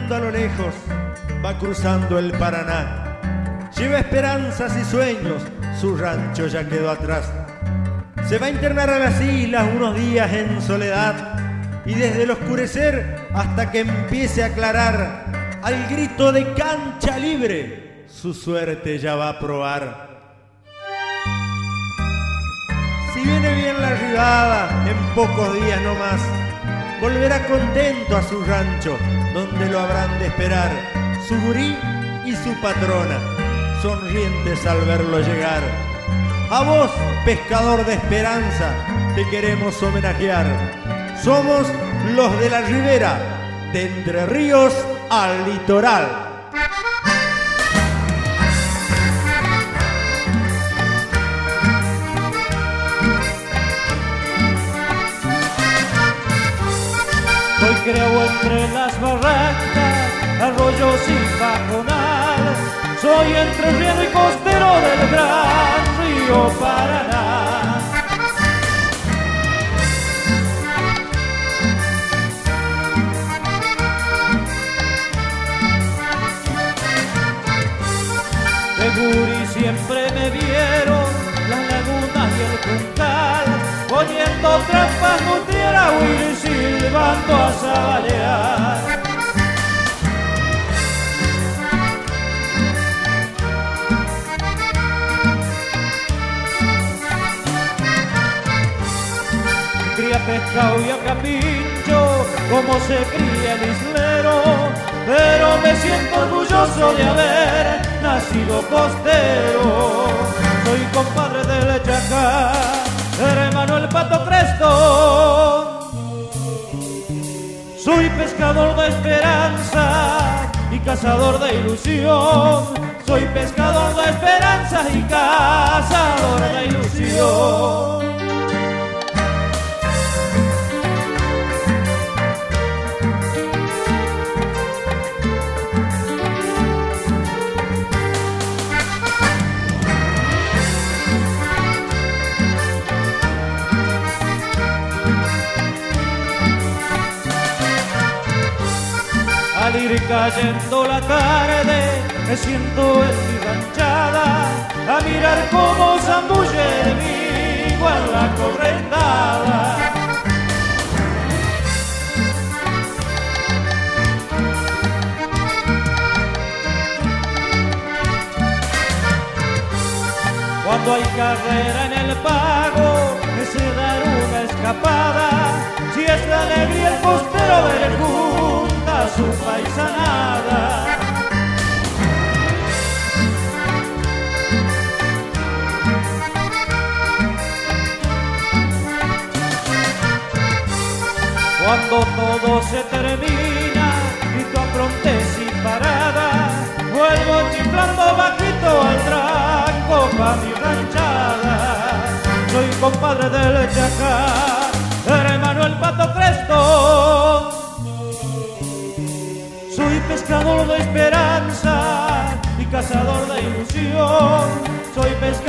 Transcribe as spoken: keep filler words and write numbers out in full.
caminando a lo lejos, va cruzando el Paraná. Lleva esperanzas y sueños, su rancho ya quedó atrás. Se va a internar a las islas unos días en soledad, y desde el oscurecer hasta que empiece a aclarar, al grito de cancha libre, su suerte ya va a probar. Si viene bien la arribada, en pocos días no más, volverá contento a su rancho, donde lo habrán de esperar su gurí y su patrona, sonrientes al verlo llegar. A vos, pescador de esperanza, te queremos homenajear. Somos los de la ribera, de Entre Ríos al litoral. Hoy creo entre las barrancas, arroyos y pajonal. Soy entrerriano y costero del gran río Paraná. De gurí siempre me vieron las lagunas y el juncal, poniendo trampas nutriera huir silbando a sabalear. Cría pescado y a capincho, como se cría el islero, pero me siento orgulloso de haber nacido costero. Soy compadre del Chacá, hermano el Pato Crestón. Soy pescador de esperanza y cazador de ilusión. Soy pescador de esperanza y cazador de ilusión. Al ir cayendo la tarde, me siento en mi ranchada a mirar cómo zambulle el vivo en la correntada. Cuando hay carrera en el pago, me sé dar una escapada. Si es la alegría el costero ver junta su paisanada. Cuando todo se termina y tú aprontes y parada, vuelvo chiflando bajito al tranco pa' mi ranchada. Soy compadre del Chacá, hermano el Pato Crestón. Soy pescador de esperanza y cazador de ilusión. Soy pescador